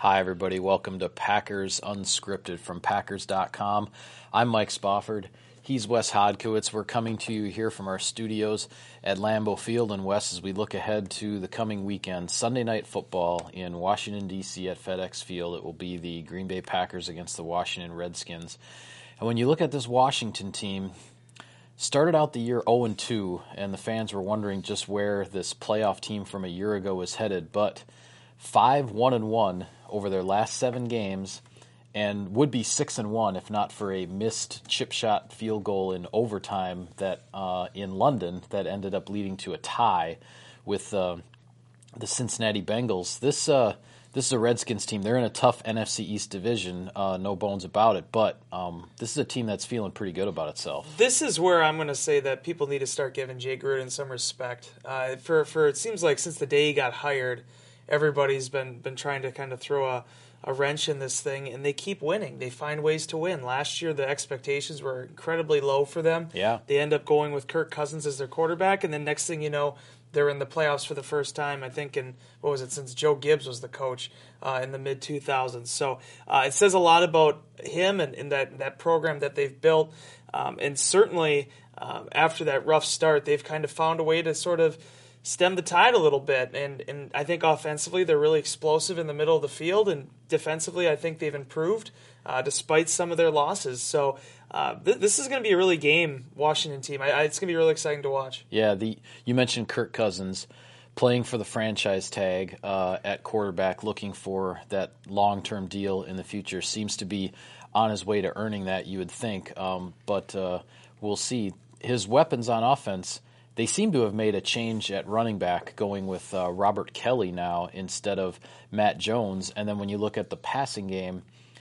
Hi, everybody. Welcome to Packers Unscripted from Packers.com. I'm Mike Spofford. He's Wes Hodkiewicz. We're coming to you here from our studios at Lambeau Field. And Wes, as we look ahead to the coming weekend, Sunday Night Football in Washington, D.C. at FedEx Field. It will be the Green Bay Packers against the Washington Redskins. And when you look at this Washington team, started out the year 0-2, and the fans were wondering just where this playoff team from a year ago was headed. But 5-1-1 over their last 7 games, and would be 6-1 if not for a missed chip shot field goal in overtime that in London that ended up leading to a tie with the Cincinnati Bengals. This is a Redskins team. They're in a tough NFC East division, no bones about it, but this is a team that's feeling pretty good about itself. This is where I'm going to say that people need to start giving Jay Gruden some respect. For it seems like since the day he got hired, everybody's been trying to kind of throw a wrench in this thing, and they keep winning. They find ways to win. Last year, the expectations were incredibly low for them. Yeah. They end up going with Kirk Cousins as their quarterback, and then next thing you know, they're in the playoffs for the first time, I think, since Joe Gibbs was the coach in the mid-2000s. So it says a lot about him and that program that they've built. And certainly after that rough start, they've kind of found a way to sort of stem the tide a little bit, and I think offensively they're really explosive in the middle of the field, and defensively I think they've improved despite some of their losses. So this is going to be a really game Washington team. It's going to be really exciting to watch. Yeah, you mentioned Kirk Cousins playing for the franchise tag at quarterback, looking for that long-term deal in the future. Seems to be on his way to earning that, you would think, but we'll see. His weapons on offense, they seem to have made a change at running back, going with Robert Kelly now instead of Matt Jones. And then when you look at the passing game,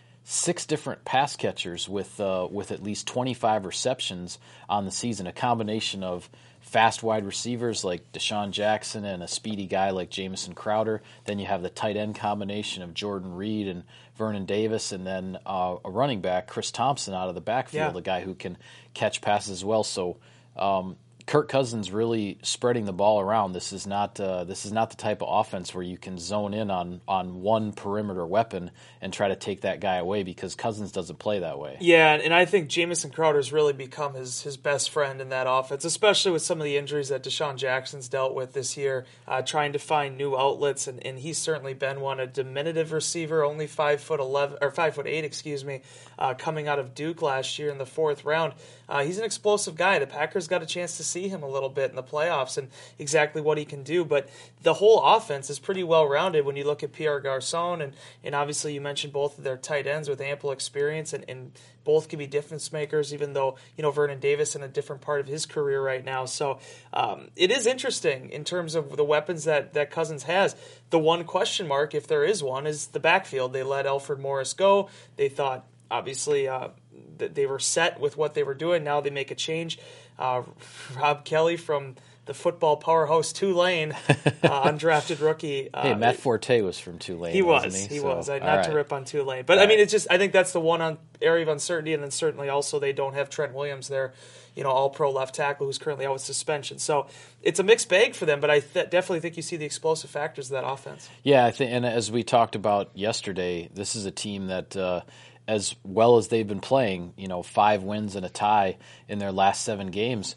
6 different pass catchers with at least 25 receptions on the season, a combination of fast wide receivers like Deshaun Jackson and a speedy guy like Jamison Crowder. Then you have the tight end combination of Jordan Reed and Vernon Davis, and then a running back, Chris Thompson, out of the backfield, a guy who can catch passes as well. So Kirk Cousins really spreading the ball around. This is not the type of offense where you can zone in on one perimeter weapon and try to take that guy away, because Cousins doesn't play that way. Yeah, and I think Jamison Crowder's really become his best friend in that offense, especially with some of the injuries that Deshaun Jackson's dealt with this year, trying to find new outlets, and he's certainly been one. A diminutive receiver, only 5'11" or 5'8", coming out of Duke last year in the 4th round. He's an explosive guy. The Packers got a chance to see him a little bit in the playoffs and exactly what he can do. But the whole offense is pretty well-rounded when you look at Pierre Garçon, and obviously you mentioned both of their tight ends with ample experience, and both can be difference makers, even though, Vernon Davis in a different part of his career right now. So it is interesting in terms of the weapons that Cousins has. The one question mark, if there is one, is the backfield. They let Alfred Morris go. They thought, obviously, that they were set with what they were doing. Now they make a change. Rob Kelly from the football powerhouse Tulane, undrafted rookie. Hey, Matt Forte was from Tulane. He was. Wasn't He so, was. Not to rip on Tulane, but I think that's the one area of uncertainty, and then certainly also they don't have Trent Williams there, all-pro left tackle who's currently out with suspension. So it's a mixed bag for them, but I definitely think you see the explosive factors of that offense. Yeah, I think, and as we talked about yesterday, this is a team that, as well as they've been playing, 5 wins and a tie in their last 7 games,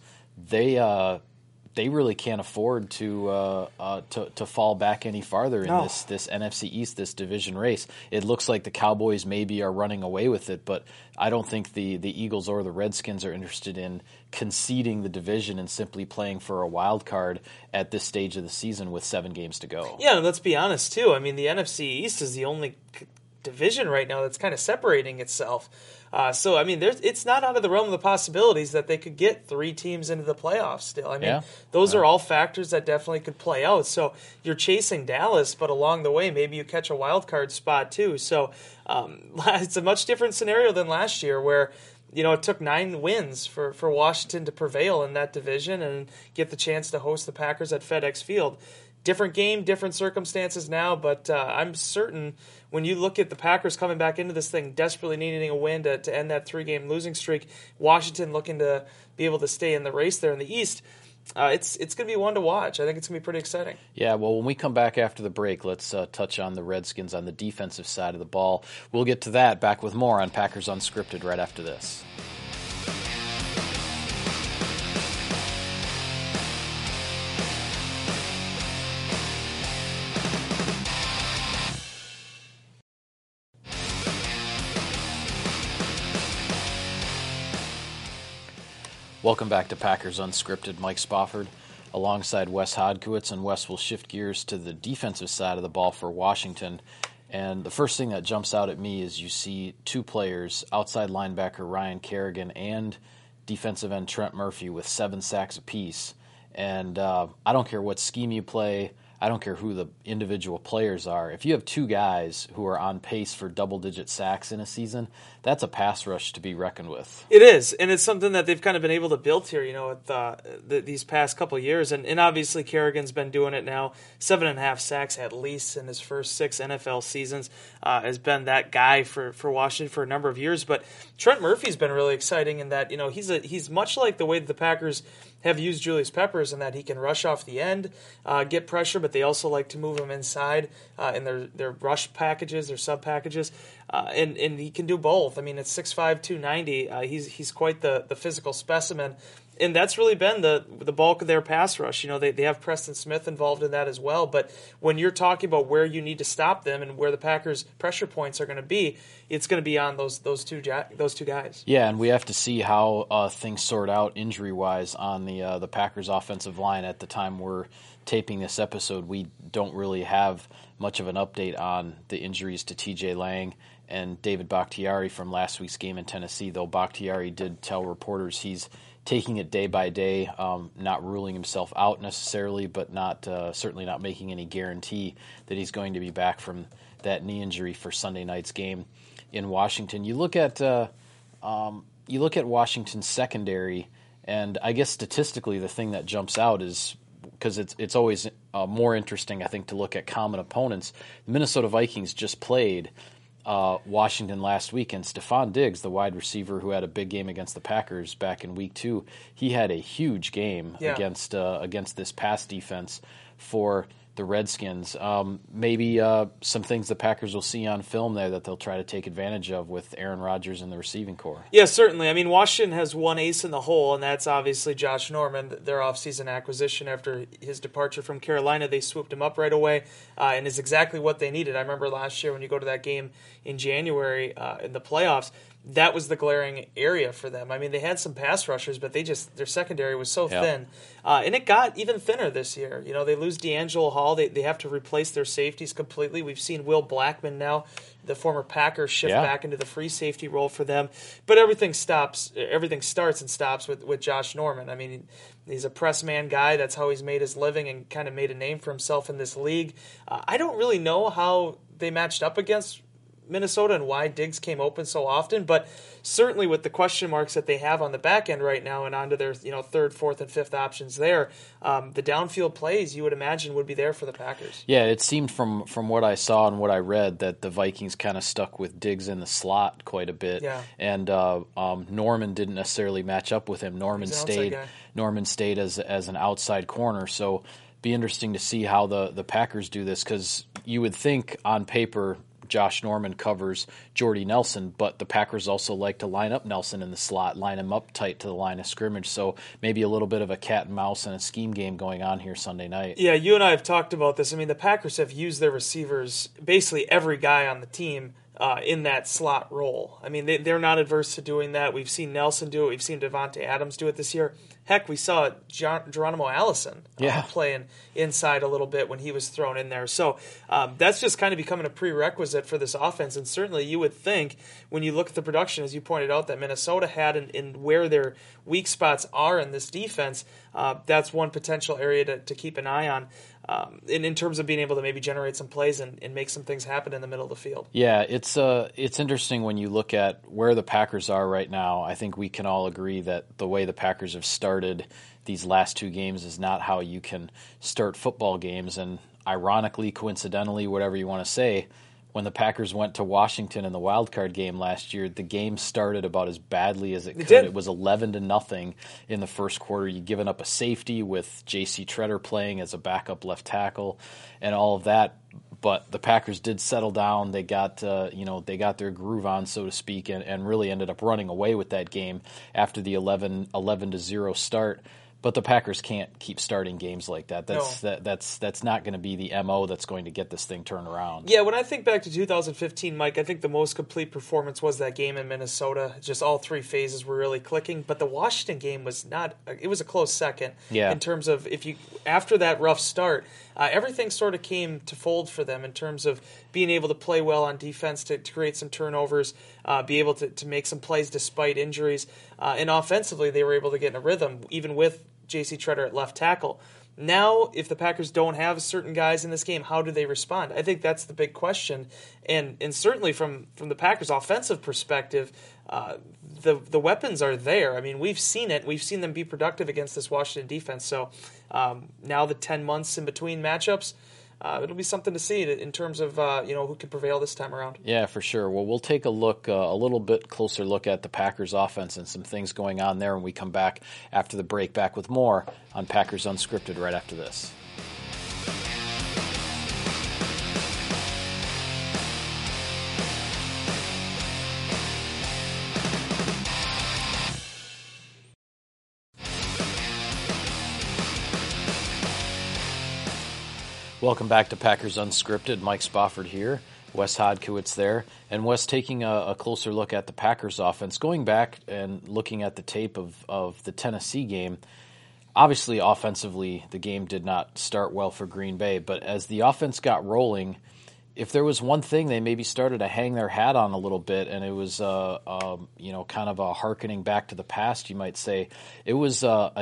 they really can't afford to fall back any farther in this NFC East, this division race. It looks like the Cowboys maybe are running away with it, but I don't think the Eagles or the Redskins are interested in conceding the division and simply playing for a wild card at this stage of the season with 7 games to go. Yeah, and let's be honest too. I mean, the NFC East is the only division right now that's kind of separating itself. So, I mean, it's not out of the realm of the possibilities that they could get 3 teams into the playoffs still. I mean, those are all factors that definitely could play out. So you're chasing Dallas, but along the way, maybe you catch a wild card spot too. So it's a much different scenario than last year where, it took 9 wins for Washington to prevail in that division and get the chance to host the Packers at FedEx Field. Different game, different circumstances now, but I'm certain when you look at the Packers coming back into this thing, desperately needing a win to end that 3-game losing streak, Washington looking to be able to stay in the race there in the East, it's going to be one to watch. I think it's going to be pretty exciting. Yeah, well, when we come back after the break, let's touch on the Redskins on the defensive side of the ball. We'll get to that, back with more on Packers Unscripted right after this. Welcome back to Packers Unscripted. Mike Spofford alongside Wes Hodkiewicz, and Wes will shift gears to the defensive side of the ball for Washington. And the first thing that jumps out at me is you see two players, outside linebacker Ryan Kerrigan and defensive end Trent Murphy, with 7 sacks apiece. And I don't care what scheme you play. I don't care who the individual players are. If you have two guys who are on pace for double-digit sacks in a season, that's a pass rush to be reckoned with. It is, and it's something that they've kind of been able to build here, with these past couple of years. And obviously Kerrigan's been doing it now. 7.5 sacks at least in his first 6 NFL seasons. Has been that guy for Washington for a number of years. But Trent Murphy's been really exciting in that, he's much like the way that the Packers have used Julius Peppers, in that he can rush off the end, get pressure, but they also like to move him inside in their rush packages, their sub packages, and he can do both. I mean, it's 6'5", 290. He's quite the physical specimen. And that's really been the bulk of their pass rush. They have Preston Smith involved in that as well. But when you're talking about where you need to stop them and where the Packers' pressure points are going to be, it's going to be on those two guys. Yeah, and we have to see how things sort out injury-wise on the Packers' offensive line. At the time we're taping this episode, we don't really have much of an update on the injuries to T.J. Lang and David Bakhtiari from last week's game in Tennessee, though Bakhtiari did tell reporters he's taking it day by day, not ruling himself out necessarily, but certainly not making any guarantee that he's going to be back from that knee injury for Sunday night's game in Washington. You look at Washington's secondary, and I guess statistically the thing that jumps out is, because it's always more interesting, I think, to look at common opponents. The Minnesota Vikings just played Washington last week, and Stephon Diggs, the wide receiver who had a big game against the Packers back in week 2, he had a huge game against this pass defense for the Redskins. Maybe some things the Packers will see on film there that they'll try to take advantage of with Aaron Rodgers in the receiving corps. Yeah, certainly. I mean, Washington has one ace in the hole, and that's obviously Josh Norman, their offseason acquisition after his departure from Carolina. They swooped him up right away, and is exactly what they needed. I remember last year when you go to that game in January in the playoffs, that was the glaring area for them. I mean, they had some pass rushers, but their secondary was so thin. And it got even thinner this year. They lose D'Angelo Hall. They have to replace their safeties completely. We've seen Will Blackman now, the former Packer, shift back into the free safety role for them. But everything starts and stops with Josh Norman. I mean, he's a press man guy. That's how he's made his living and kind of made a name for himself in this league. I don't really know how they matched up against Minnesota and why Diggs came open so often, but certainly with the question marks that they have on the back end right now and onto their third, fourth, and fifth options there, the downfield plays you would imagine would be there for the Packers. Yeah, it seemed from what I saw and what I read that the Vikings kind of stuck with Diggs in the slot quite a bit, and Norman didn't necessarily match up with him. Norman stayed as an outside corner, so be interesting to see how the Packers do this, because you would think on paper Josh Norman covers Jordy Nelson, but the Packers also like to line up Nelson in the slot, line him up tight to the line of scrimmage, so maybe a little bit of a cat and mouse and a scheme game going on here Sunday night. Yeah, you and I have talked about this. I mean, the Packers have used their receivers, basically every guy on the team, in that slot role. I mean, they're not adverse to doing that. We've seen Nelson do it. We've seen Devontae Adams do it this year. Heck, we saw Geronimo Allison playing inside a little bit when he was thrown in there. So that's just kind of becoming a prerequisite for this offense. And certainly you would think when you look at the production, as you pointed out, that Minnesota had in where their weak spots are in this defense, that's one potential area to keep an eye on. In terms of being able to maybe generate some plays and make some things happen in the middle of the field. Yeah, it's interesting when you look at where the Packers are right now. I think we can all agree that the way the Packers have started these last 2 games is not how you can start football games. And ironically, coincidentally, whatever you want to say, when the Packers went to Washington in the wild card game last year, the game started about as badly as it could. It was 11-0 in the first quarter. You'd given up a safety with J.C. Tretter playing as a backup left tackle and all of that. But the Packers did settle down. They got they got their groove on, so to speak, and really ended up running away with that game after the 11-0 start. But the Packers can't keep starting games like that. That's not going to be the MO that's going to get this thing turned around. Yeah, when I think back to 2015, Mike, I think the most complete performance was that game in Minnesota. Just all three phases were really clicking. But the Washington game was not. It was a close second. Yeah. In terms of after that rough start, everything sort of came to fold for them in terms of being able to play well on defense, to create some turnovers, be able to make some plays despite injuries, and offensively they were able to get in a rhythm even with J.C. Tretter at left tackle. Now, if the Packers don't have certain guys in this game, how do they respond? I think that's the big question. And certainly from the Packers' offensive perspective, the weapons are there. I mean, we've seen it. We've seen them be productive against this Washington defense. So now the 10 months in between matchups, it'll be something to see in terms of who can prevail this time around. Yeah, for sure. Well, we'll take a little bit closer look at the Packers offense and some things going on there when we come back after the break. Back with more on Packers Unscripted right after this. Welcome back to Packers Unscripted. Mike Spofford here, Wes Hodkiewicz there, and Wes taking a closer look at the Packers offense. Going back and looking at the tape of the Tennessee game, obviously offensively the game did not start well for Green Bay, but as the offense got rolling, if there was one thing they maybe started to hang their hat on a little bit, and it was kind of a hearkening back to the past, you might say, it was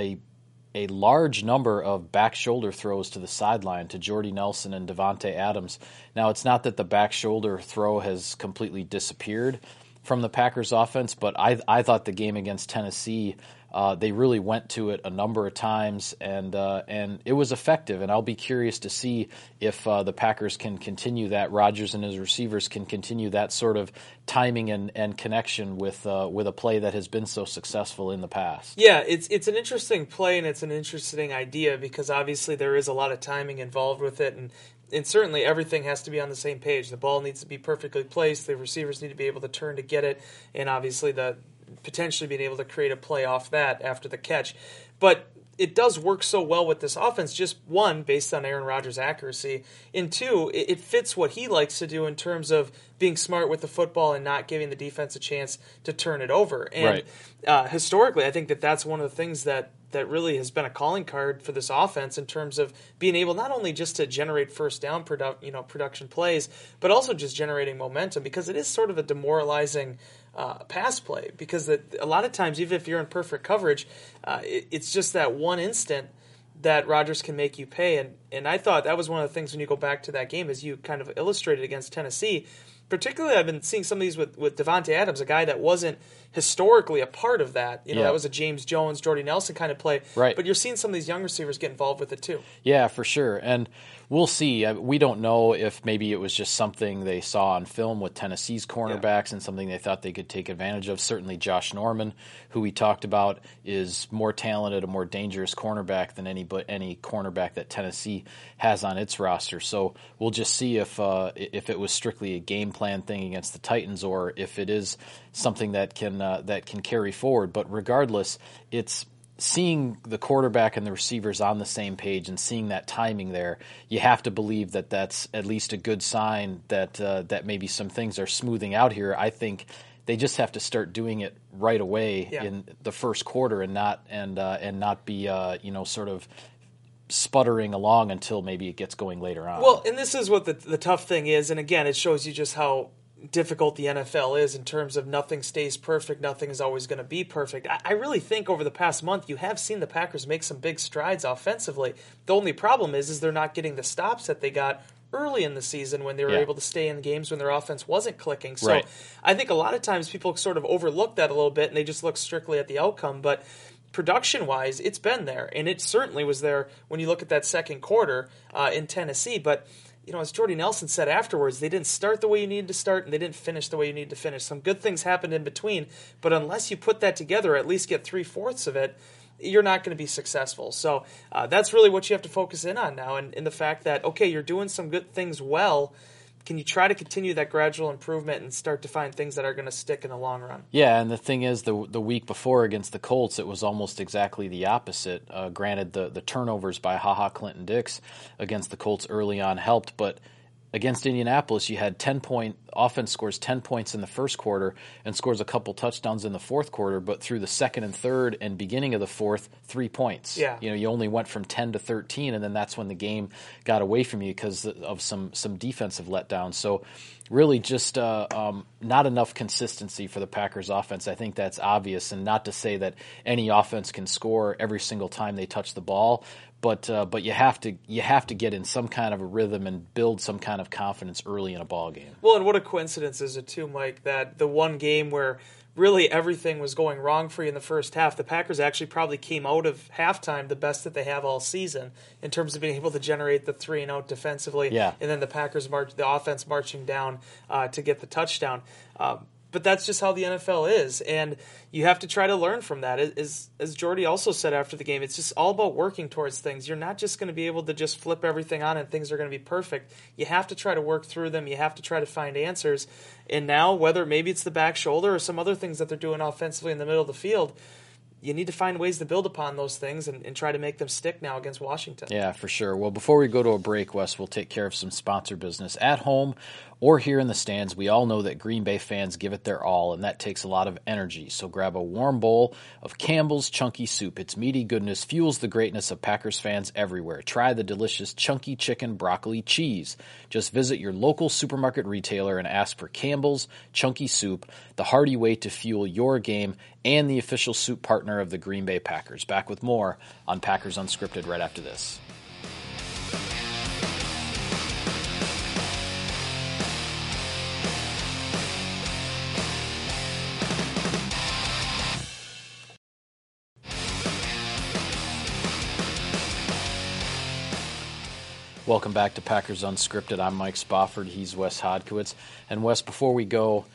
a large number of back shoulder throws to the sideline to Jordy Nelson and Davante Adams. Now, it's not that the back shoulder throw has completely disappeared from the Packers offense, but I thought the game against Tennessee, they really went to it a number of times, and it was effective. And I'll be curious to see if the Packers can continue that. Rodgers and his receivers can continue that sort of timing and connection with a play that has been so successful in the past. Yeah, it's an interesting play and it's an interesting idea because obviously there is a lot of timing involved with it, and certainly everything has to be on the same page. The ball needs to be perfectly placed. The receivers need to be able to turn to get it, and obviously the potentially being able to create a play off that after the catch. But it does work so well with this offense, just one, based on Aaron Rodgers' accuracy, and two, it fits what he likes to do in terms of being smart with the football and not giving the defense a chance to turn it over. And historically, I think that's one of the things that really has been a calling card for this offense in terms of being able not only just to generate first down production plays, but also just generating momentum, because it is sort of a demoralizing pass play, because a lot of times, even if you're in perfect coverage, it's just that one instant that Rodgers can make you pay. And I thought that was one of the things when you go back to that game, as you kind of illustrated against Tennessee. Particularly, I've been seeing some of these with Davante Adams, a guy that wasn't historically a part of that. That was a James Jones, Jordy Nelson kind of play. Right. But you're seeing some of these young receivers get involved with it too. Yeah, for sure. And we'll see. We don't know if maybe it was just something they saw on film with Tennessee's cornerbacks and something they thought they could take advantage of. Certainly Josh Norman, who we talked about, is more talented, a more dangerous cornerback than any cornerback that Tennessee has on its roster. So we'll just see if it was strictly a game plan thing against the Titans, or if it is something that can carry forward. But regardless, it's seeing the quarterback and the receivers on the same page and seeing that timing there. You have to believe that that's at least a good sign that maybe some things are smoothing out here. I think they just have to start doing it right away in the first quarter and not be sort of sputtering along until maybe it gets going later on. Well, and this is what the tough thing is, and again, it shows you just how difficult the NFL is in terms of nothing stays perfect, nothing is always going to be perfect. I really think over the past month you have seen the Packers make some big strides offensively. The only problem is they're not getting the stops that they got early in the season when they were able to stay in games when their offense wasn't clicking. So I think a lot of times people sort of overlook that a little bit and they just look strictly at the outcome. But production-wise, it's been there, and it certainly was there when you look at that second quarter in Tennessee. But as Jordy Nelson said afterwards, they didn't start the way you needed to start, and they didn't finish the way you needed to finish. Some good things happened in between, but unless you put that together, or at least get 3/4 of it, you're not going to be successful. So that's really what you have to focus in on now, and the fact that, okay, you're doing some good things well. Can you try to continue that gradual improvement and start to find things that are going to stick in the long run? Yeah, and the thing is, the week before against the Colts, it was almost exactly the opposite. Granted, the turnovers by HaHa Clinton-Dix against the Colts early on helped, but against Indianapolis, you had offense scores 10 points in the first quarter and scores a couple touchdowns in the fourth quarter, but through the second and third and beginning of the fourth, 3 points. Yeah. You only went from 10 to 13, and then that's when the game got away from you because of some defensive letdowns. So really just not enough consistency for the Packers offense. I think that's obvious, and not to say that any offense can score every single time they touch the ball, but you have to get in some kind of a rhythm and build some kind of confidence early in a ball game. Well, and what a coincidence is it too, Mike, that the one game where really everything was going wrong for you in the first half, the Packers actually probably came out of halftime the best that they have all season in terms of being able to generate the 3-and-out defensively, Yeah. and then the offense marching down to get the touchdown. But that's just how the NFL is, and you have to try to learn from that. As Jordy also said after the game, it's just all about working towards things. You're not just going to be able to just flip everything on and things are going to be perfect. You have to try to work through them. You have to try to find answers. And now, whether maybe it's the back shoulder or some other things that they're doing offensively in the middle of the field, you need to find ways to build upon those things and try to make them stick now against Washington. Yeah, for sure. Well, before we go to a break, Wes, we'll take care of some sponsor business. At home or here in the stands, we all know that Green Bay fans give it their all, and that takes a lot of energy. So grab a warm bowl of Campbell's Chunky Soup. Its meaty goodness fuels the greatness of Packers fans everywhere. Try the delicious Chunky Chicken Broccoli Cheese. Just visit your local supermarket retailer and ask for Campbell's Chunky Soup, the hearty way to fuel your game and the official soup partner of the Green Bay Packers. Back with more on Packers Unscripted right after this. Welcome back to Packers Unscripted. I'm Mike Spofford. He's Wes Hodkiewicz. And Wes, before we go,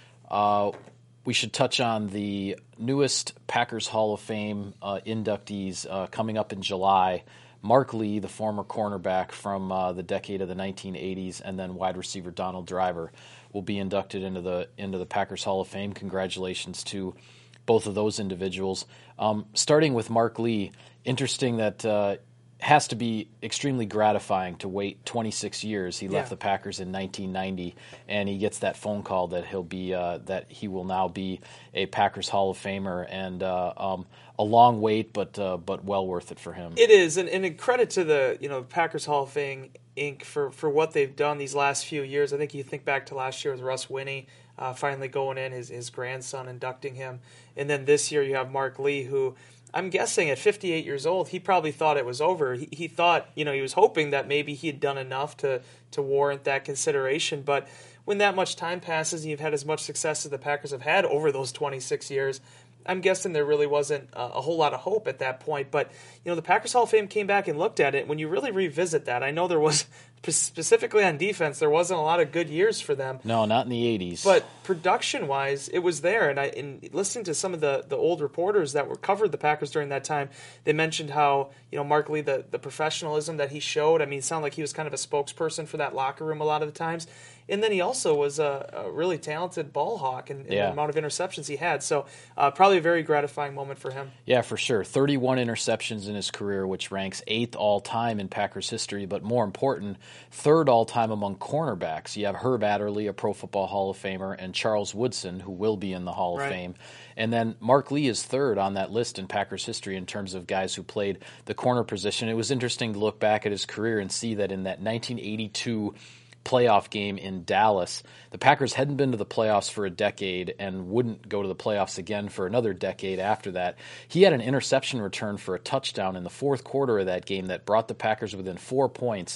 we should touch on the newest Packers Hall of Fame inductees coming up in July. Mark Lee, the former cornerback from the decade of the 1980s, and then wide receiver Donald Driver will be inducted into the Packers Hall of Fame. Congratulations to both of those individuals. Starting with Mark Lee, interesting that has to be extremely gratifying to wait 26 years. He left the Packers in 1990, and he gets that phone call that that he will now be a Packers Hall of Famer, and a long wait, but well worth it for him. It is, and credit to the Packers Hall of Fame Inc. for what they've done these last few years. I think you think back to last year with Russ Winney finally going in, his grandson inducting him, and then this year you have Mark Lee, who I'm guessing at 58 years old, he probably thought it was over. He thought, he was hoping that maybe he had done enough to warrant that consideration. But when that much time passes and you've had as much success as the Packers have had over those 26 years, I'm guessing there really wasn't a whole lot of hope at that point. But, the Packers Hall of Fame came back and looked at it. When you really revisit that, I know there was, specifically on defense, there wasn't a lot of good years for them. No, not in the 80s. But production-wise, it was there. And listening to some of the old reporters that covered the Packers during that time, they mentioned how, Mark Lee, the professionalism that he showed. I mean, it sounded like he was kind of a spokesperson for that locker room a lot of the times. And then he also was a really talented ball hawk in the amount of interceptions he had. So probably a very gratifying moment for him. Yeah, for sure. 31 interceptions in his career, which ranks 8th all-time in Packers history, but more important, 3rd all-time among cornerbacks. You have Herb Adderley, a Pro Football Hall of Famer, and Charles Woodson, who will be in the Hall of Fame. And then Mark Lee is 3rd on that list in Packers history in terms of guys who played the corner position. It was interesting to look back at his career and see that in that 1982 playoff game in Dallas, the Packers hadn't been to the playoffs for a decade and wouldn't go to the playoffs again for another decade after that. He had an interception return for a touchdown in the fourth quarter of that game that brought the Packers within 4 points,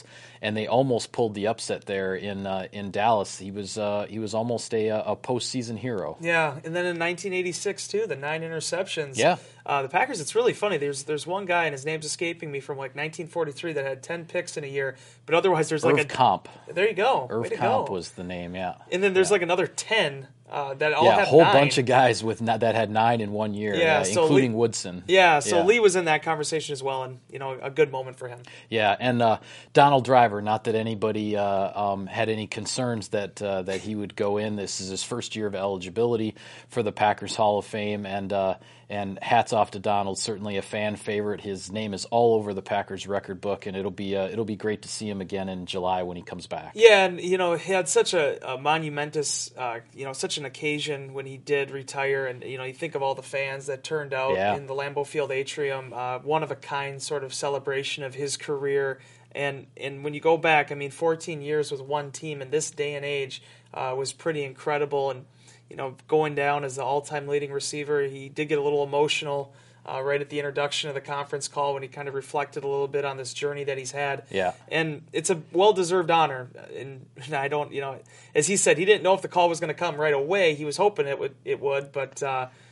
and they almost pulled the upset there in Dallas. He was almost a postseason hero. Yeah, and then in 1986 too, the 9 interceptions. Yeah. The Packers. It's really funny. There's one guy, and his name's escaping me, from like 1943 that had 10 picks in a year. But otherwise, there's like Irv Comp. There you go. Irv Comp was the name. Yeah. And then there's like another 10 that all had a whole 9. bunch of guys that had 9 in 1 year. Yeah, so including Woodson. Yeah, so Lee was in that conversation as well, and a good moment for him. Yeah, and Donald Driver. Not that anybody had any concerns that he would go in. This is his first year of eligibility for the Packers Hall of Fame, and hats off to Donald. Certainly a fan favorite. His name is all over the Packers record book, and it'll be great to see him again in July when he comes back. Yeah, and he had such a monumentous, such an occasion when he did retire, and you think of all the fans that turned out in the Lambeau Field atrium, one of a kind sort of celebration of his career. And when you go back, 14 years with one team in this day and age was pretty incredible. And going down as the all-time leading receiver, he did get a little emotional right at the introduction of the conference call when he kind of reflected a little bit on this journey that he's had. Yeah. And it's a well-deserved honor. And I don't, as he said, he didn't know if the call was going to come right away. He was hoping it would, but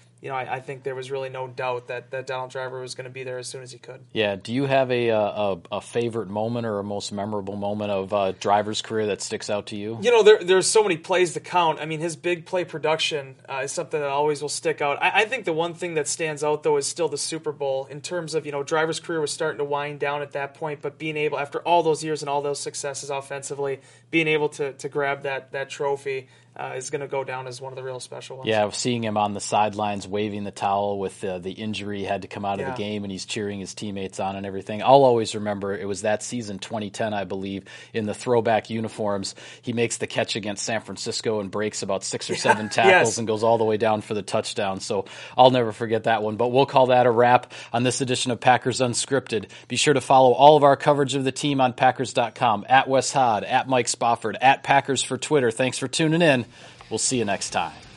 I think there was really no doubt that Donald Driver was going to be there as soon as he could. Yeah. Do you have a favorite moment or a most memorable moment of Driver's career that sticks out to you? There's so many plays to count. His big play production is something that always will stick out. I think the one thing that stands out, though, is still the Super Bowl in terms of, Driver's career was starting to wind down at that point, but being able, after all those years and all those successes offensively, being able to grab that trophy is going to go down as one of the real special ones. Yeah, seeing him on the sidelines waving the towel with the injury, he had to come out of the game, and he's cheering his teammates on and everything. I'll always remember it was that season, 2010, I believe, in the throwback uniforms. He makes the catch against San Francisco and breaks about 6 or 7 tackles and goes all the way down for the touchdown. So I'll never forget that one. But we'll call that a wrap on this edition of Packers Unscripted. Be sure to follow all of our coverage of the team on Packers.com, at Wes Hod, at Mike Spofford, at Packers for Twitter. Thanks for tuning in. We'll see you next time.